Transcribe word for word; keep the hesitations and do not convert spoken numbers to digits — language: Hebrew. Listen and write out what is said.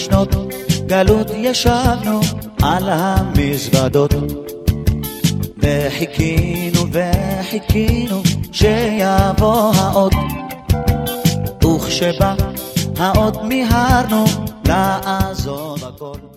שנות גלות ישבנו על המזוודות, וחיכינו וחיכינו שיבוא האות, וכשבא האות מיהרנו לעזוב הכל.